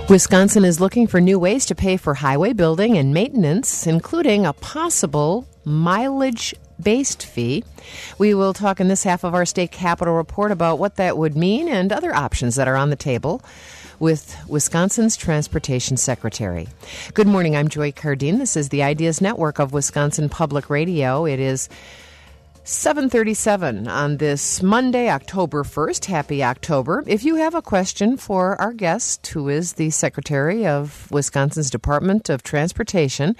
Wisconsin is looking for new ways to pay for highway building and maintenance, including a possible mileage-based fee. We will talk in this half of our State Capitol Report about what that would mean and other options that are on the table with Wisconsin's Transportation Secretary. Good morning, I'm Joy Cardine. This is the Ideas Network of Wisconsin Public Radio. It is 7:37 on this Monday, October 1st. Happy October. If you have a question for our guest, who is the Secretary of Wisconsin's Department of Transportation,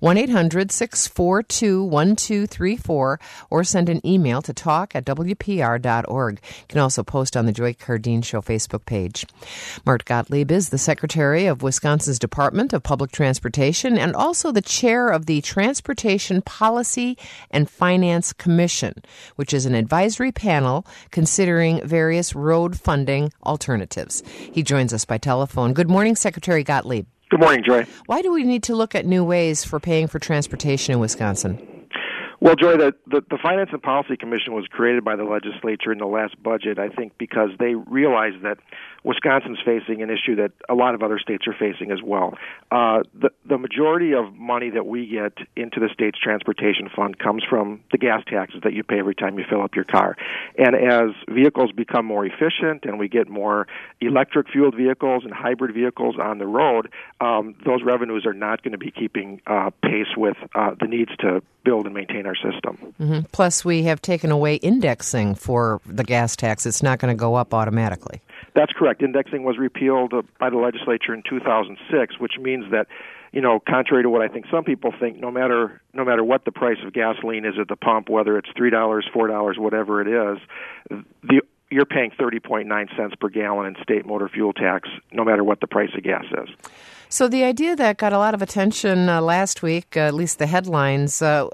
1-800-642-1234, or send an email to talk@wpr.org. You can also post on the Joy Cardine Show Facebook page. Mart Gottlieb is the Secretary of Wisconsin's Department of Public Transportation and also the chair of the Transportation Policy and Finance Commission, which is an advisory panel considering various road funding alternatives. He joins us by telephone. Good morning, Secretary Gottlieb. Good morning, Joy. Why do we need to look at new ways for paying for transportation in Wisconsin? Well, Joy, the Finance and Policy Commission was created by the legislature in the last budget, I think, because they realized that Wisconsin's facing an issue that a lot of other states are facing as well. The majority of money that we get into the state's transportation fund comes from the gas taxes that you pay every time you fill up your car. And as vehicles become more efficient and we get more electric-fueled vehicles and hybrid vehicles on the road, those revenues are not going to be keeping pace with the needs to build and maintain our system. Mm-hmm. Plus, we have taken away indexing for the gas tax. It's not going to go up automatically. That's correct. Indexing was repealed by the legislature in 2006, which means that, contrary to what I think some people think, no matter what the price of gasoline is at the pump, whether it's $3, $4, whatever it is, you're paying 30.9 cents per gallon in state motor fuel tax, no matter what the price of gas is. So the idea that got a lot of attention last week, at least the headlines, a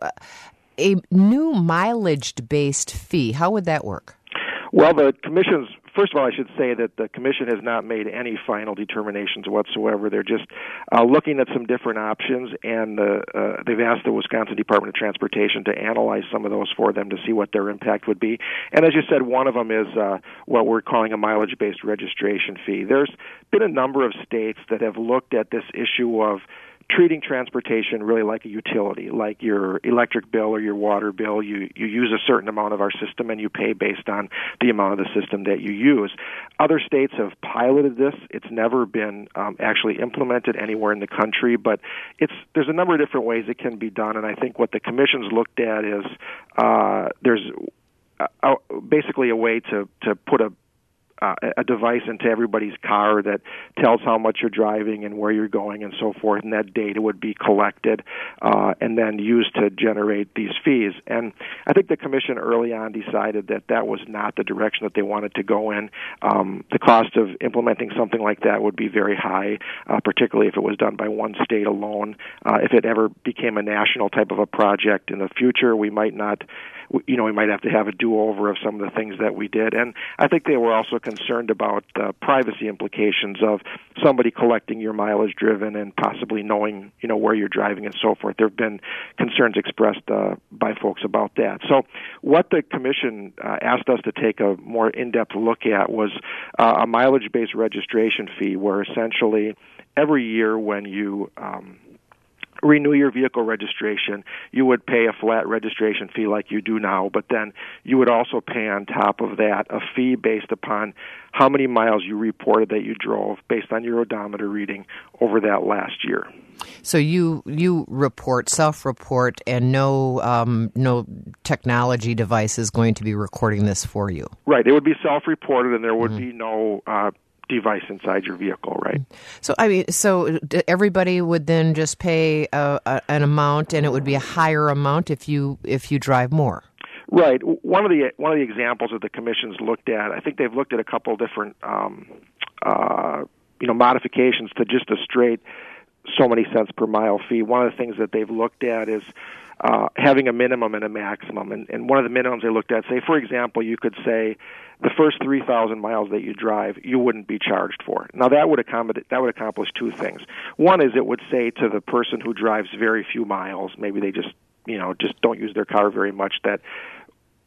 new mileage-based fee, how would that work? Well, first of all, I should say that the Commission has not made any final determinations whatsoever. They're just looking at some different options, and they've asked the Wisconsin Department of Transportation to analyze some of those for them to see what their impact would be. And as you said, one of them is what we're calling a mileage-based registration fee. There's been a number of states that have looked at this issue of treating transportation really like a utility, like your electric bill or your water bill. You use a certain amount of our system and you pay based on the amount of the system that you use. Other states have piloted this. It's never been actually implemented anywhere in the country, but there's a number of different ways it can be done, and I think what the Commission's looked at is there's basically a way to put a device into everybody's car that tells how much you're driving and where you're going and so forth, and that data would be collected and then used to generate these fees. And I think the Commission early on decided that was not the direction that they wanted to go in. The cost of implementing something like that would be very high, particularly if it was done by one state alone. If it ever became a national type of a project in the future, we might have to have a do-over of some of the things that we did. And I think they were also concerned about the privacy implications of somebody collecting your mileage driven and possibly knowing, where you're driving and so forth. There have been concerns expressed by folks about that. So what the Commission asked us to take a more in-depth look at was a mileage-based registration fee, where essentially every year when you renew your vehicle registration, you would pay a flat registration fee like you do now, but then you would also pay on top of that a fee based upon how many miles you reported that you drove based on your odometer reading over that last year. So you self-report, and no technology device is going to be recording this for you. Right. It would be self-reported, and there would be no device inside your vehicle, right? So everybody would then just pay an amount, and it would be a higher amount if you drive more. Right. One of the examples that the Commission's looked at, I think they've looked at a couple of different modifications to just a straight so many cents per mile fee. One of the things that they've looked at is having a minimum and a maximum. And one of the minimums they looked at, say, for example, you could say the first 3,000 miles that you drive, you wouldn't be charged for. Now, that would accomplish two things. One is it would say to the person who drives very few miles, maybe they just don't use their car very much, that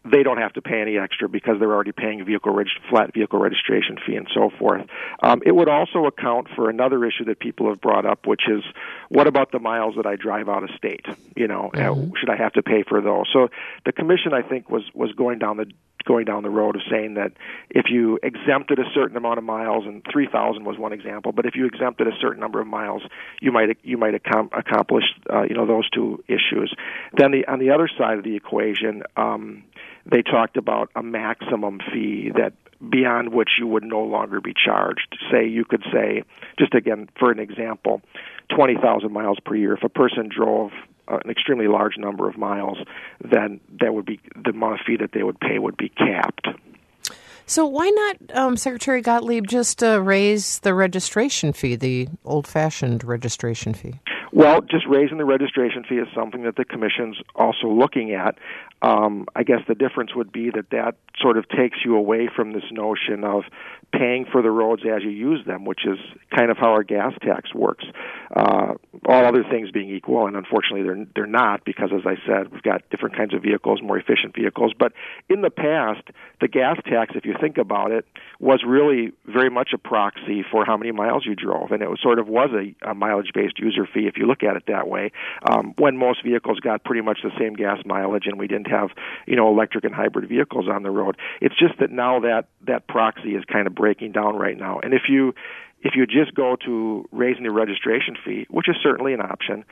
they don't have to pay any extra because they're already paying a flat vehicle registration fee and so forth. It would also account for another issue that people have brought up, which is, what about the miles that I drive out of state? Should I have to pay for those? So the commission, I think, was going down the road of saying that if you exempted a certain amount of miles, and 3,000 was one example, but if you exempted a certain number of miles, you might accomplish those two issues. Then on the other side of the equation, they talked about a maximum fee that beyond which you would no longer be charged. You could say, just again for an example, 20,000 miles per year. If a person drove an extremely large number of miles, then that would be the amount of fee that they would pay would be capped. So why not, Secretary Gottlieb, just raise the registration fee, the old-fashioned registration fee? Well, just raising the registration fee is something that the Commission's also looking at. I guess the difference would be that sort of takes you away from this notion of paying for the roads as you use them, which is kind of how our gas tax works. All other things being equal, and unfortunately they're not, because, as I said, we've got different kinds of vehicles, more efficient vehicles. But in the past, the gas tax, if you think about it, was really very much a proxy for how many miles you drove, and it was a mileage-based user fee, if you look at it that way, when most vehicles got pretty much the same gas mileage and we didn't have electric and hybrid vehicles on the road. It's just that now that proxy is kind of breaking down right now. And if you just go to raising the registration fee, which is certainly an option,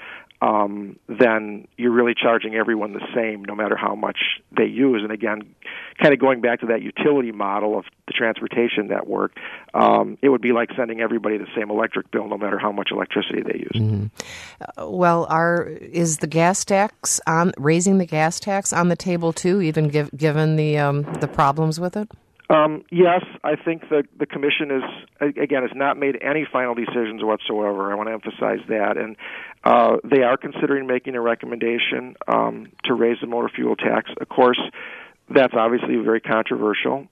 then you're really charging everyone the same no matter how much they use. And again, kind of going back to that utility model of the transportation network, it would be like sending everybody the same electric bill no matter how much electricity they use. Mm-hmm. Well, is the gas tax raising the gas tax on the table too, even given the problems with it? Yes, I think the Commission has not made any final decisions whatsoever. I want to emphasize that. And they are considering making a recommendation to raise the motor fuel tax. Of course, that's obviously very controversial.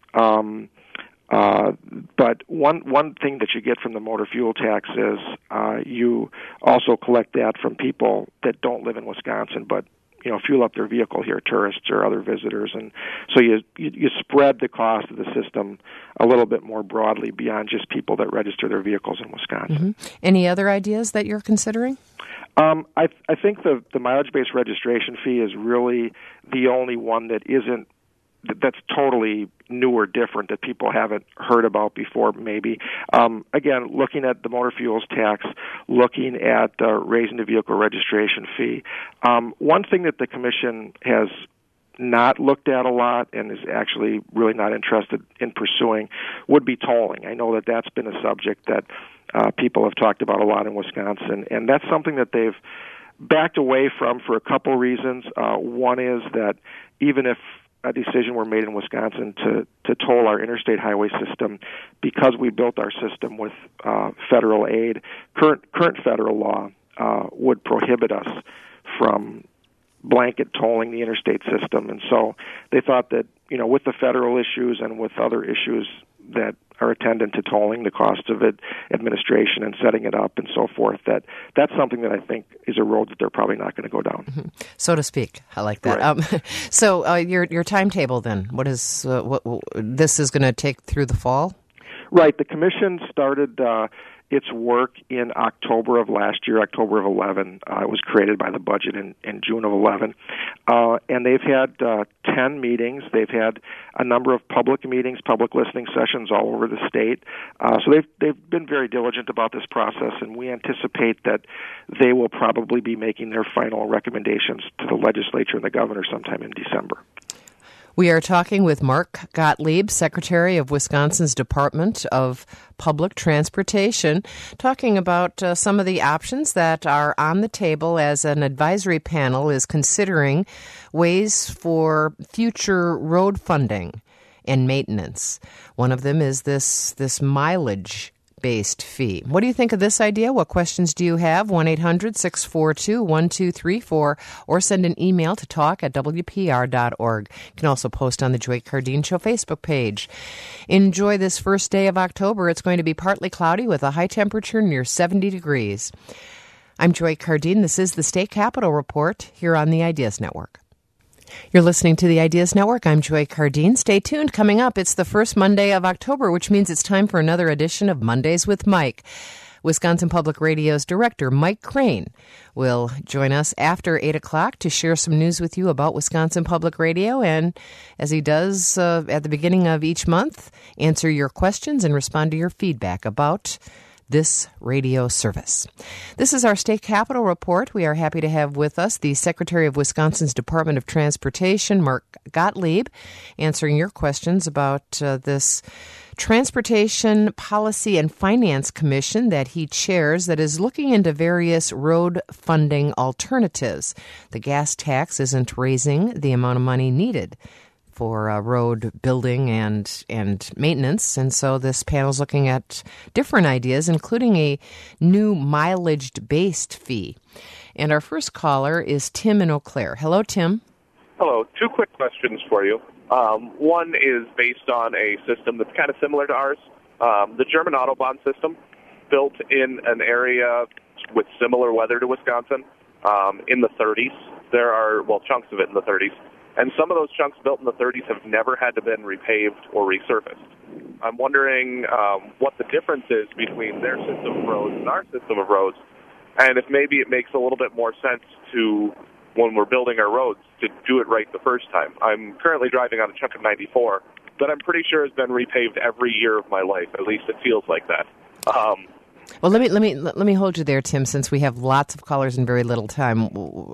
But one thing that you get from the motor fuel tax is you also collect that from people that don't live in Wisconsin, but fuel up their vehicle here, tourists or other visitors, and so you spread the cost of the system a little bit more broadly beyond just people that register their vehicles in Wisconsin. Mm-hmm. Any other ideas that you're considering? I think the mileage-based registration fee is really the only one that's totally new or different that people haven't heard about before, maybe. Again, looking at the motor fuels tax, looking at raising the vehicle registration fee. One thing that the Commission has not looked at a lot and is actually really not interested in pursuing would be tolling. I know that that's been a subject that people have talked about a lot in Wisconsin, and that's something that they've backed away from for a couple reasons. One is that even if a decision were made in Wisconsin to toll our interstate highway system, because we built our system with federal aid, current federal law would prohibit us from blanket tolling the interstate system. And so they thought that, with the federal issues and with other issues that are attendant to tolling, the cost of it, administration and setting it up and so forth, that's something that I think is a road that they're probably not going to go down. Mm-hmm. So to speak. I like that. Right. So your timetable then, what is what this is going to take through the fall? Right. The Commission started its work in October of last year, October of 11. It was created by the budget in June of 11. And they've had 10 meetings. They've had a number of public meetings, public listening sessions all over the state. So they've been very diligent about this process, and we anticipate that they will probably be making their final recommendations to the legislature and the governor sometime in December. We are talking with Mark Gottlieb, Secretary of Wisconsin's Department of Public Transportation, talking about some of the options that are on the table as an advisory panel is considering ways for future road funding and maintenance. One of them is this mileage based fee. What do you think of this idea? What questions do you have? 1-800-642-1234 or send an email to talk@wpr.org. You can also post on the Joy Cardeen Show Facebook page. Enjoy this first day of October. It's going to be partly cloudy with a high temperature near 70 degrees. I'm Joy Cardeen. This is the State Capitol Report here on the Ideas Network. You're listening to the Ideas Network. I'm Joy Cardine. Stay tuned. Coming up, it's the first Monday of October, which means it's time for another edition of Mondays with Mike. Wisconsin Public Radio's director, Mike Crane, will join us after 8 o'clock to share some news with you about Wisconsin Public Radio, and as he does at the beginning of each month, answer your questions and respond to your feedback about this radio service. This is our State Capitol Report. We are happy to have with us the Secretary of Wisconsin's Department of Transportation, Mark Gottlieb, answering your questions about this Transportation Policy and Finance Commission that he chairs that is looking into various road funding alternatives. The gas tax isn't raising the amount of money needed for road building and maintenance. And so this panel is looking at different ideas, including a new mileage-based fee. And our first caller is Tim in Eau Claire. Hello, Tim. Hello. Two quick questions for you. One is based on a system that's kind of similar to ours. The German Autobahn system, built in an area with similar weather to Wisconsin in the 30s. There are, chunks of it in the 30s. And some of those chunks built in the 30s have never had to been repaved or resurfaced. I'm wondering what the difference is between their system of roads and our system of roads, and if maybe it makes a little bit more sense to, when we're building our roads, to do it right the first time. I'm currently driving on a chunk of 94 that I'm pretty sure has been repaved every year of my life. At least it feels like that. Well, let me hold you there, Tim, since we have lots of callers and very little time.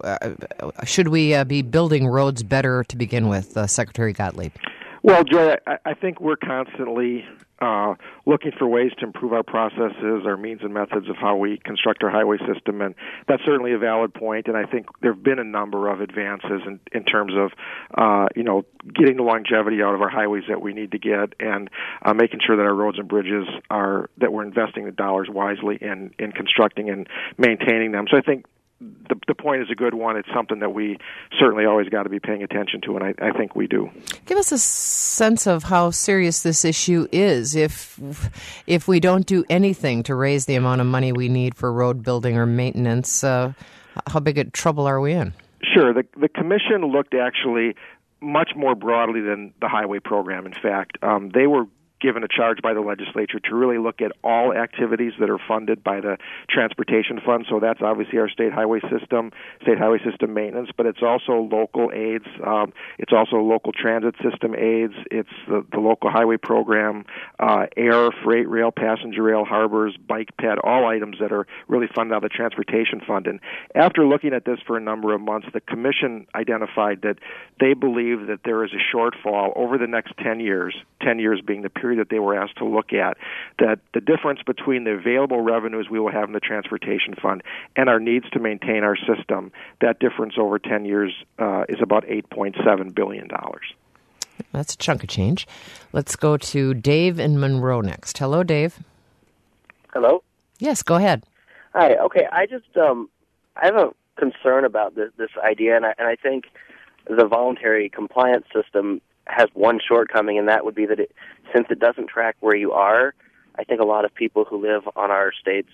Should we be building roads better to begin with, Secretary Gottlieb? Well, Joy, I think we're constantly looking for ways to improve our processes, our means and methods of how we construct our highway system, and that's certainly a valid point. And I think there have been a number of advances in terms of, getting the longevity out of our highways that we need to get, and making sure that our roads and bridges that we're investing the dollars wisely in constructing and maintaining them. So I think the point is a good one. It's something that we certainly always got to be paying attention to, and I think we do. Give us a sense of how serious this issue is. If we don't do anything to raise the amount of money we need for road building or maintenance, how big a trouble are we in? Sure. The commission looked actually much more broadly than the highway program. In fact, they were given a charge by the legislature to really look at all activities that are funded by the Transportation Fund. So that's obviously our state highway system maintenance, but it's also local aids. It's also local transit system aids. It's the local highway program, air, freight, rail, passenger rail, harbors, bike ped, all items that are really funded out of the Transportation Fund. And after looking at this for a number of months, the commission identified that they believe that there is a shortfall over the next 10 years being the period that they were asked to look at, that the difference between the available revenues we will have in the Transportation Fund and our needs to maintain our system, that difference over 10 years is about $8.7 billion. That's a chunk of change. Let's go to Dave in Monroe next. Hello, Dave. Hello? Yes, go ahead. Hi. Okay, I just I have a concern about this idea, and I think the voluntary compliance system has one shortcoming, and that would be that since it doesn't track where you are, I think a lot of people who live on our state's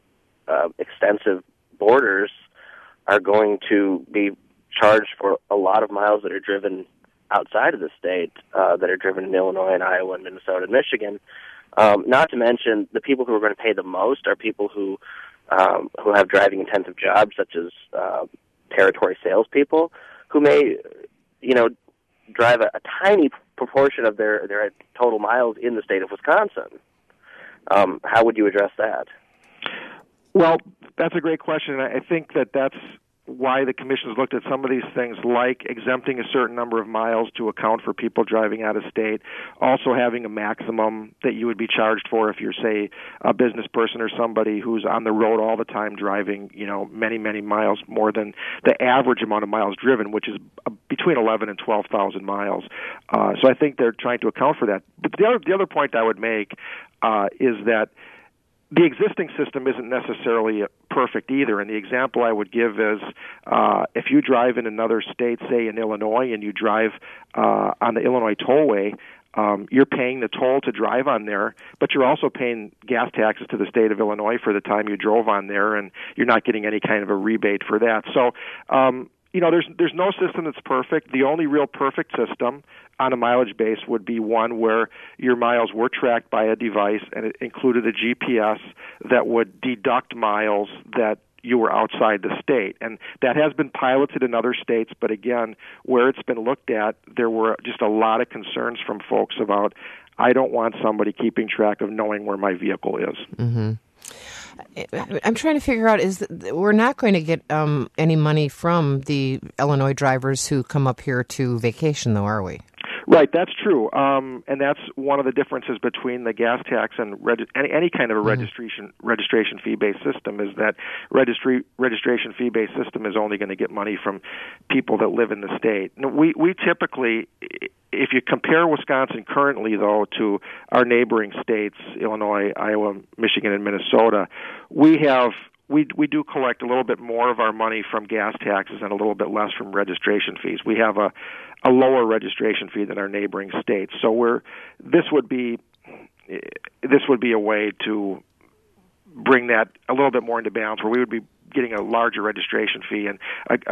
extensive borders are going to be charged for a lot of miles that are driven outside of the state, that are driven in Illinois and Iowa and Minnesota and Michigan. Not to mention the people who are going to pay the most are people who have driving-intensive jobs, such as territory salespeople, who may, drive a tiny proportion of their total miles in the state of Wisconsin. How would you address that? Well, that's a great question. I think that's why the commission has looked at some of these things, like exempting a certain number of miles to account for people driving out of state, also having a maximum that you would be charged for if you're, say, a business person or somebody who's on the road all the time driving, many, many miles more than the average amount of miles driven, which is between 11 and 12,000 miles. So I think they're trying to account for that. But the other point I would make is that the existing system isn't necessarily perfect either, and the example I would give is if you drive in another state, say in Illinois, and you drive on the Illinois Tollway, you're paying the toll to drive on there, but you're also paying gas taxes to the state of Illinois for the time you drove on there, and you're not getting any kind of a rebate for that. So there's no system that's perfect. The only real perfect system on a mileage base would be one where your miles were tracked by a device and it included a GPS that would deduct miles that you were outside the state. And that has been piloted in other states, but again, where it's been looked at, there were just a lot of concerns from folks about, I don't want somebody keeping track of knowing where my vehicle is. Mm-hmm. I'm trying to figure out, we're not going to get any money from the Illinois drivers who come up here to vacation, though, are we? Right, that's true, and that's one of the differences between the gas tax and any kind of a registration fee-based system is that registration fee-based system is only going to get money from people that live in the state. We typically, if you compare Wisconsin currently, though, to our neighboring states, Illinois, Iowa, Michigan, and Minnesota, we do collect a little bit more of our money from gas taxes and a little bit less from registration fees. We have a lower registration fee than our neighboring states. So this would be a way to bring that a little bit more into balance, where we would be getting a larger registration fee and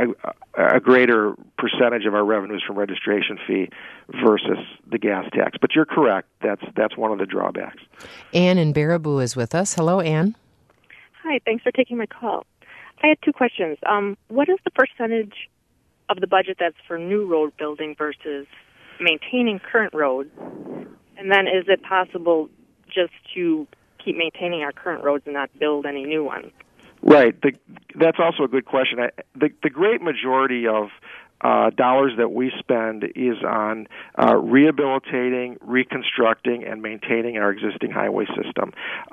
a greater percentage of our revenues from registration fee versus the gas tax. But you're correct. That's one of the drawbacks. Ann in Baraboo is with us. Hello, Ann. Hi, thanks for taking my call. I had two questions. What is the percentage of the budget that's for new road building versus maintaining current roads? And then is it possible just to keep maintaining our current roads and not build any new ones? Right. That's also a good question. The great majority of dollars that we spend is on rehabilitating, reconstructing, and maintaining our existing highway system.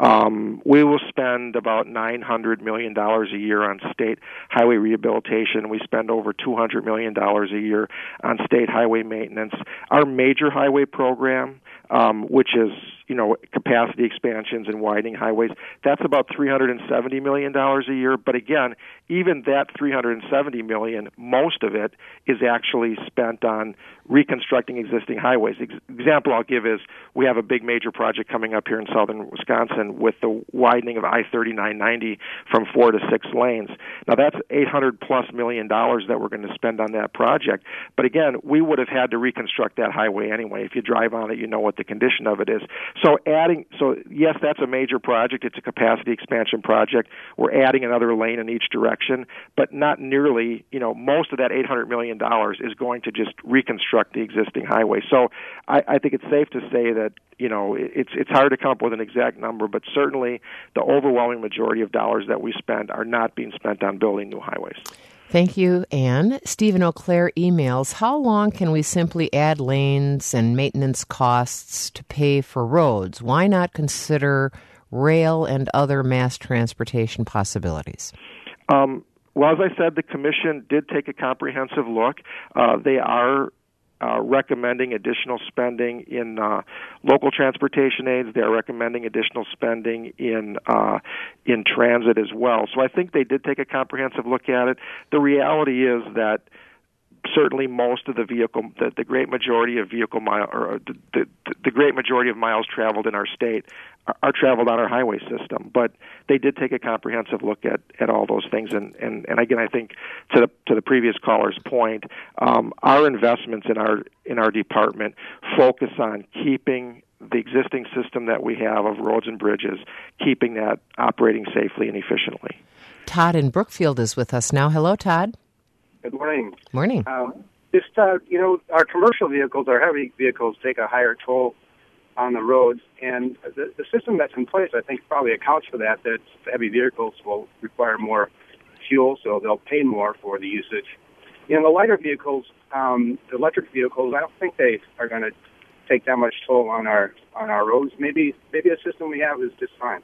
We will spend about $900 million a year on state highway rehabilitation. We spend over $200 million a year on state highway maintenance. Our major highway program, which is capacity expansions and widening highways, that's about $370 million a year. But again, even that $370 million, most of it is actually spent on reconstructing existing highways. Example I'll give is we have a big major project coming up here in southern Wisconsin with the widening of I-3990 from 4 to 6 lanes. Now that's $800+ million that we're going to spend on that project. But again, we would have had to reconstruct that highway anyway. If you drive on it, you know what the condition of it is. So yes, that's a major project. It's a capacity expansion project. We're adding another lane in each direction, but not nearly, most of that $800 million is going to just reconstruct the existing highway. So I think it's safe to say that, it's hard to come up with an exact number, but certainly the overwhelming majority of dollars that we spend are not being spent on building new highways. Thank you, Ann. Stephen Eau Claire emails, how long can we simply add lanes and maintenance costs to pay for roads? Why not consider rail and other mass transportation possibilities? Well, as I said, the Commission did take a comprehensive look. They are recommending additional spending in local transportation aids. They are recommending additional spending in transit as well. So I think they did take a comprehensive look at it. The reality is that certainly most of the great majority of the great majority of miles traveled in our state are traveled on our highway system. But they did take a comprehensive look at all those things. And again, I think to the previous caller's point, our investments in our department focus on keeping the existing system that we have of roads and bridges, keeping that operating safely and efficiently. Todd in Brookfield is with us now. Hello, Todd. Good morning. Morning. Our commercial vehicles, our heavy vehicles, take a higher toll on the roads, and the system that's in place, I think, probably accounts for that heavy vehicles will require more fuel, so they'll pay more for the usage. The lighter vehicles, the electric vehicles, I don't think they are going to take that much toll on our roads. Maybe the system we have is just fine.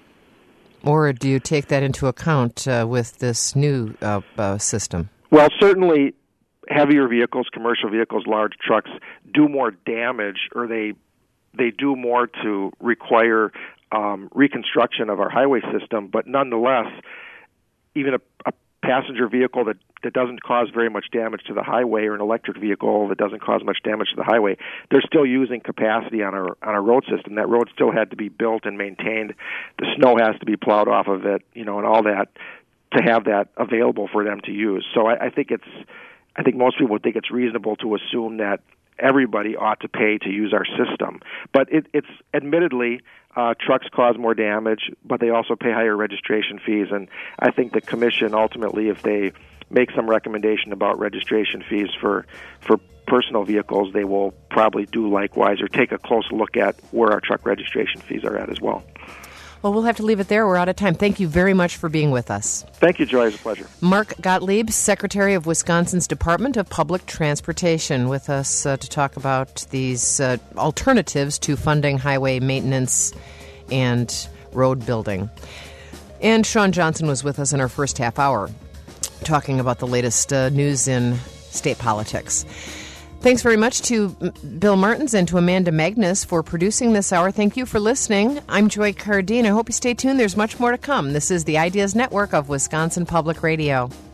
Or do you take that into account with this new system? Well, certainly heavier vehicles, commercial vehicles, large trucks do more damage, or they do more to require reconstruction of our highway system. But nonetheless, even a passenger vehicle that doesn't cause very much damage to the highway, or an electric vehicle that doesn't cause much damage to the highway, they're still using capacity on our road system. That road still had to be built and maintained. The snow has to be plowed off of it, and all that to have that available for them to use. So I think most people would think it's reasonable to assume that everybody ought to pay to use our system. But it's admittedly, trucks cause more damage, but they also pay higher registration fees. And I think the commission ultimately, if they make some recommendation about registration fees for personal vehicles, they will probably do likewise or take a close look at where our truck registration fees are at as well. Well, we'll have to leave it there. We're out of time. Thank you very much for being with us. Thank you, Joy. It's a pleasure. Mark Gottlieb, Secretary of Wisconsin's Department of Public Transportation, with us to talk about these alternatives to funding highway maintenance and road building. And Sean Johnson was with us in our first half hour, talking about the latest news in state politics. Thanks very much to Bill Martins and to Amanda Magnus for producing this hour. Thank you for listening. I'm Joy Cardine. I hope you stay tuned. There's much more to come. This is the Ideas Network of Wisconsin Public Radio.